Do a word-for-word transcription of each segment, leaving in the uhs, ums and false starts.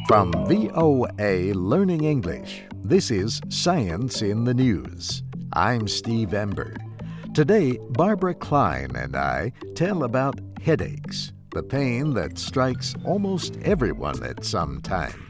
From V O A Learning English, this is Science in the News. I'm Steve Ember. Today, Barbara Klein and I tell about headaches, the pain that strikes almost everyone at some time.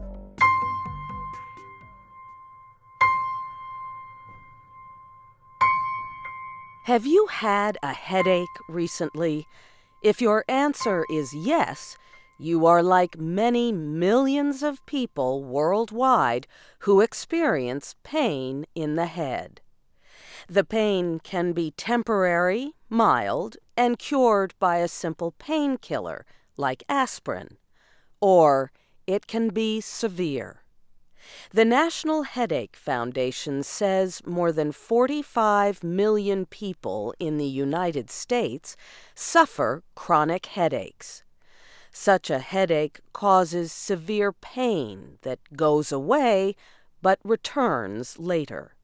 Have you had a headache recently? If your answer is yes, you are like many millions of people worldwide who experience pain in the head. The pain can be temporary, mild, and cured by a simple painkiller like aspirin, or it can be severe. The National Headache Foundation says more than forty-five million people in the United States suffer chronic headaches. Such a headache causes severe pain that goes away but returns later.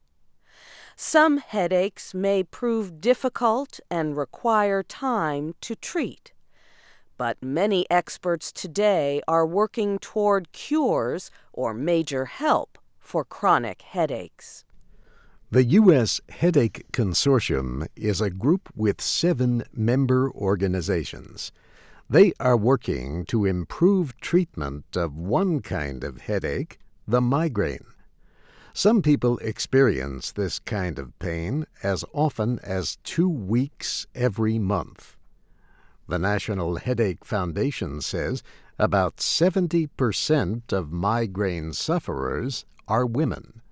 Some headaches may prove difficult and require time to treat. But many experts today are working toward cures or major help for chronic headaches. The U S Headache Consortium is a group with seven member organizations. They are working to improve treatment of one kind of headache, the migraine. Some people experience this kind of pain as often as two weeks every month. The National Headache Foundation says about seventy percent of migraine sufferers are women.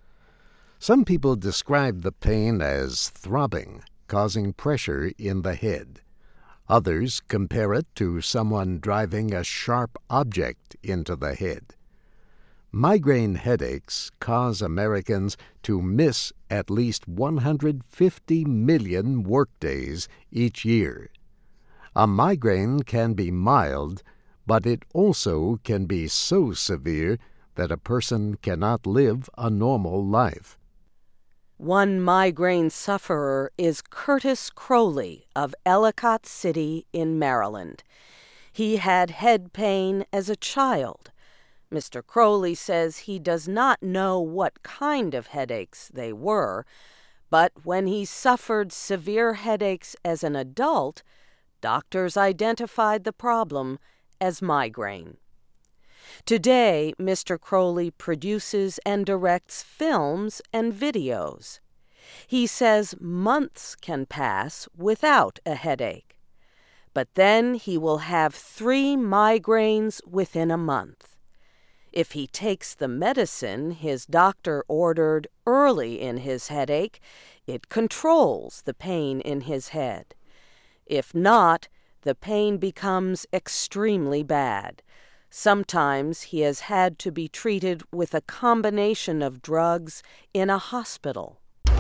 Some people describe the pain as throbbing, causing pressure in the head. Others compare it to someone driving a sharp object into the head. Migraine headaches cause Americans to miss at least one hundred fifty million workdays each year. A migraine can be mild, but it also can be so severe that a person cannot live a normal life. One migraine sufferer is Curtis Crowley of Ellicott City in Maryland. He had head pain as a child. Mister Crowley says he does not know what kind of headaches they were, but when he suffered severe headaches as an adult, doctors identified the problem as migraine. Today, Mister Crowley produces and directs films and videos. He says months can pass without a headache, but then he will have three migraines within a month. If he takes the medicine his doctor ordered early in his headache, it controls the pain in his head. If not, the pain becomes extremely bad. Sometimes he has had to be treated with a combination of drugs in a hospital.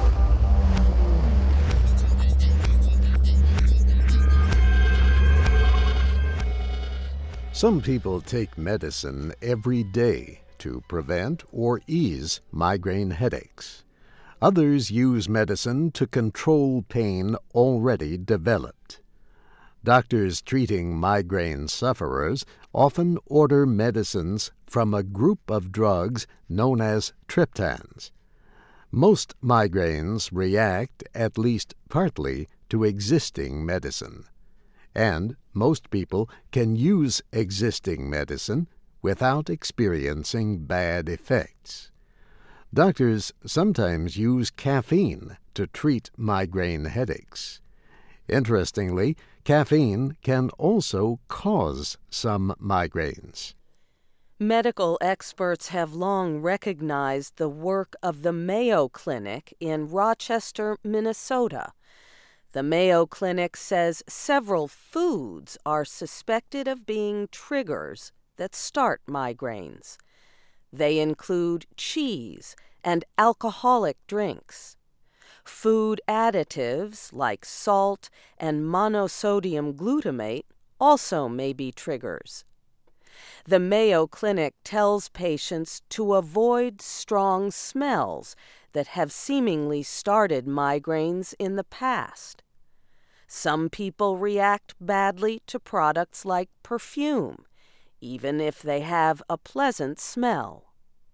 Some people take medicine every day to prevent or ease migraine headaches. Others use medicine to control pain already developed. Doctors treating migraine sufferers often order medicines from a group of drugs known as triptans. Most migraines react at least partly to existing medicine, and most people can use existing medicine without experiencing bad effects. Doctors sometimes use caffeine to treat migraine headaches. Interestingly, caffeine can also cause some migraines. Medical experts have long recognized the work of the Mayo Clinic in Rochester, Minnesota. The Mayo Clinic says several foods are suspected of being triggers that start migraines. They include cheese and alcoholic drinks. Food additives like salt and monosodium glutamate also may be triggers. The Mayo Clinic tells patients to avoid strong smells that have seemingly started migraines in the past. Some people react badly to products like perfume, even if they have a pleasant smell.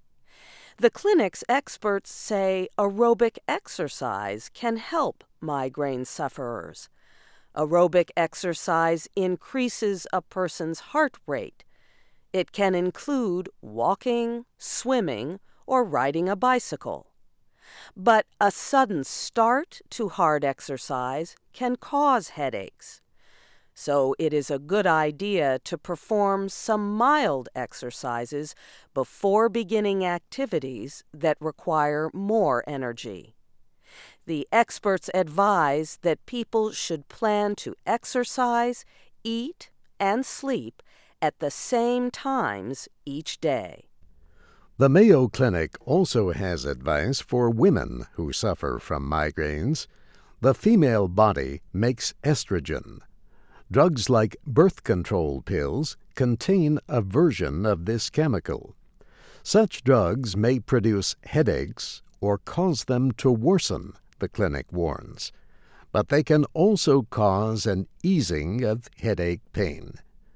The clinic's experts say aerobic exercise can help migraine sufferers. Aerobic exercise increases a person's heart rate. It can include walking, swimming, or riding a bicycle. But a sudden start to hard exercise can cause headaches. So it is a good idea to perform some mild exercises before beginning activities that require more energy. The experts advise that people should plan to exercise, eat, and sleep at the same times each day. The Mayo Clinic also has advice for women who suffer from migraines. The female body makes estrogen. Drugs like birth control pills contain a version of this chemical. Such drugs may produce headaches or cause them to worsen, the clinic warns, but they can also cause an easing of headache pain.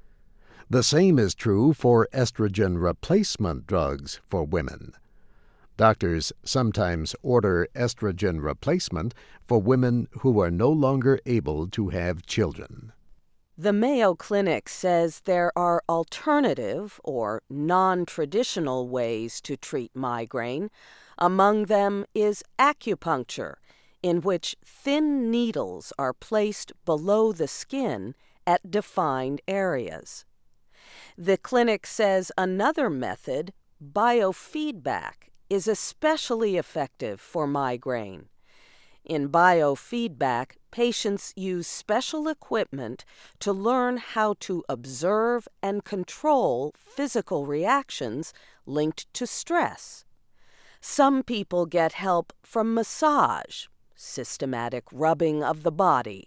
The same is true for estrogen replacement drugs for women. Doctors sometimes order estrogen replacement for women who are no longer able to have children. The Mayo Clinic says there are alternative or non-traditional ways to treat migraine. Among them is acupuncture, in which thin needles are placed below the skin at defined areas. The clinic says another method, biofeedback, is especially effective for migraine. In biofeedback, patients use special equipment to learn how to observe and control physical reactions linked to stress. Some people get help from massage, systematic rubbing of the body.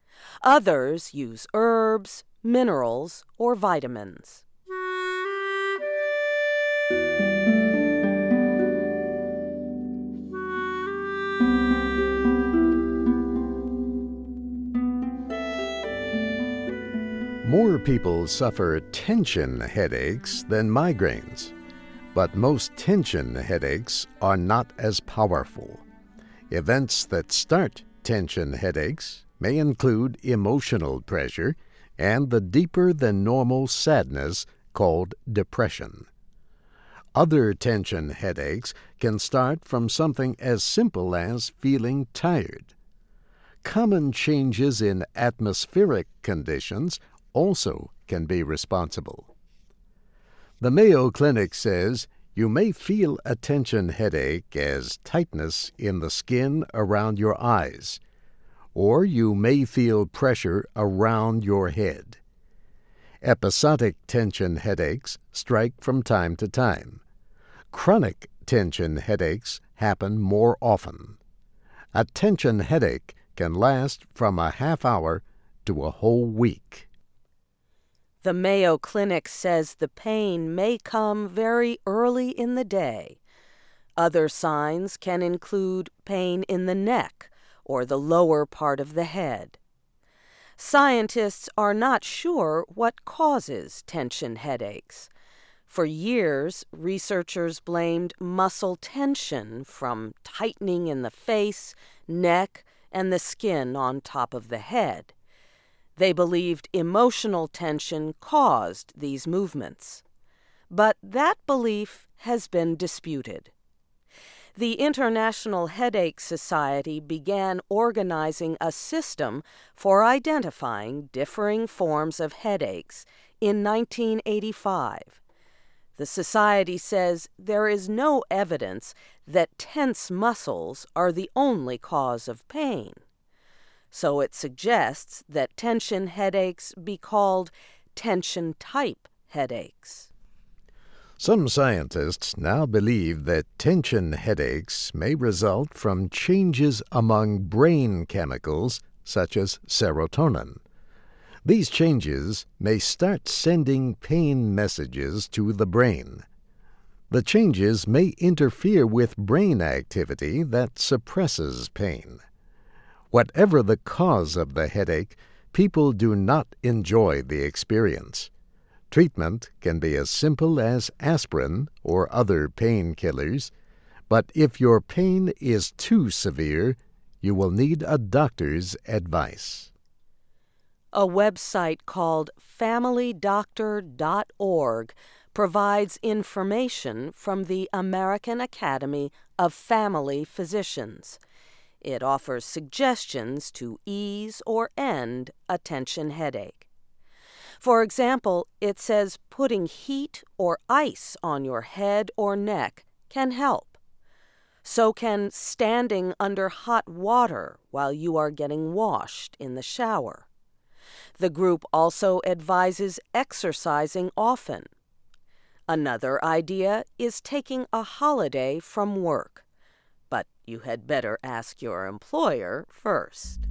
Others use herbs, minerals, or vitamins. More people suffer tension headaches than migraines, but most tension headaches are not as powerful. Events that start tension headaches may include emotional pressure and the deeper-than-normal sadness called depression. Other tension headaches can start from something as simple as feeling tired. Common changes in atmospheric conditions also can be responsible. The Mayo Clinic says you may feel a tension headache as tightness in the skin around your eyes, or you may feel pressure around your head. Episodic tension headaches strike from time to time. Chronic tension headaches happen more often. A tension headache can last from a half hour to a whole week. The Mayo Clinic says the pain may come very early in the day. Other signs can include pain in the neck or the lower part of the head. Scientists are not sure what causes tension headaches. For years, researchers blamed muscle tension from tightening in the face, neck, and the skin on top of the head. They believed emotional tension caused these movements. But that belief has been disputed. The International Headache Society began organizing a system for identifying differing forms of headaches in nineteen eighty-five. The society says there is no evidence that tense muscles are the only cause of pain. So it suggests that tension headaches be called tension-type headaches. Some scientists now believe that tension headaches may result from changes among brain chemicals such as serotonin. These changes may start sending pain messages to the brain. The changes may interfere with brain activity that suppresses pain. Whatever the cause of the headache, people do not enjoy the experience. Treatment can be as simple as aspirin or other painkillers, but if your pain is too severe, you will need a doctor's advice. A website called family doctor dot org provides information from the American Academy of Family Physicians. It offers suggestions to ease or end a tension headache. For example, it says putting heat or ice on your head or neck can help. So can standing under hot water while you are getting washed in the shower. The group also advises exercising often. Another idea is taking a holiday from work, but you had better ask your employer first.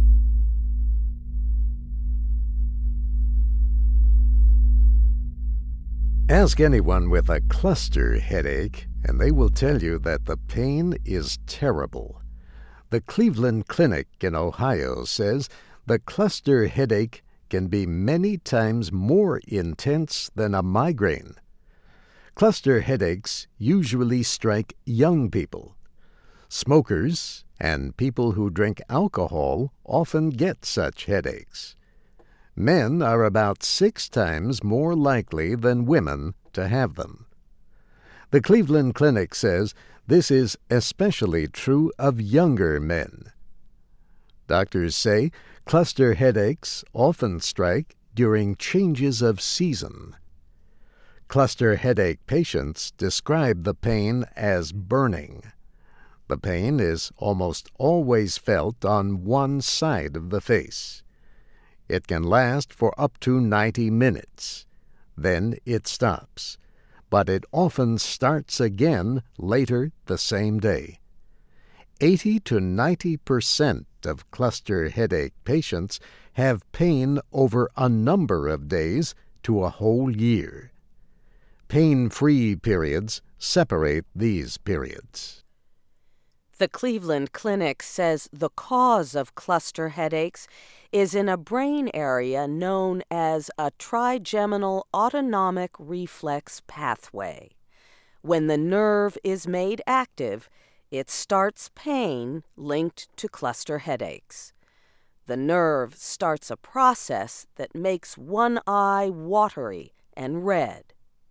Ask anyone with a cluster headache, and they will tell you that the pain is terrible. The Cleveland Clinic in Ohio says the cluster headache can be many times more intense than a migraine. Cluster headaches usually strike young people. Smokers and people who drink alcohol often get such headaches. Men are about six times more likely than women to have them. The Cleveland Clinic says this is especially true of younger men. Doctors say cluster headaches often strike during changes of season. Cluster headache patients describe the pain as burning. The pain is almost always felt on one side of the face. It can last for up to ninety minutes. Then it stops, but it often starts again later the same day. eighty to ninety percent of cluster headache patients have pain over a number of days to a whole year. Pain-free periods separate these periods. The Cleveland Clinic says the cause of cluster headaches is in a brain area known as a trigeminal autonomic reflex pathway. When the nerve is made active, it starts pain linked to cluster headaches. The nerve starts a process that makes one eye watery and red.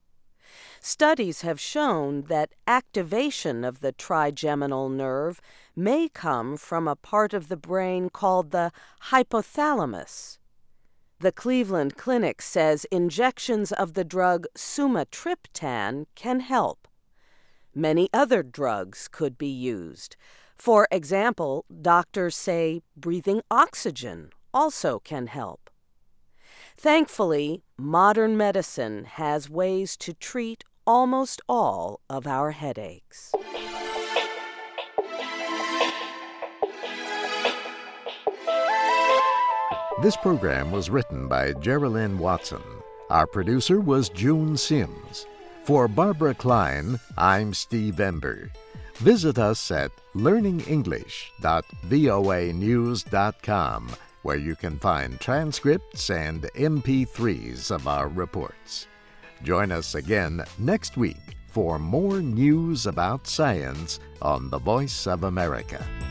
Studies have shown that activation of the trigeminal nerve may come from a part of the brain called the hypothalamus. The Cleveland Clinic says injections of the drug sumatriptan can help. Many other drugs could be used. For example, doctors say breathing oxygen also can help. Thankfully, modern medicine has ways to treat almost all of our headaches. This program was written by Geraldine Watson. Our producer was June Sims. For Barbara Klein, I'm Steve Ember. Visit us at learning english dot voa news dot com, where you can find transcripts and M P threes of our reports. Join us again next week for more news about science on the Voice of America.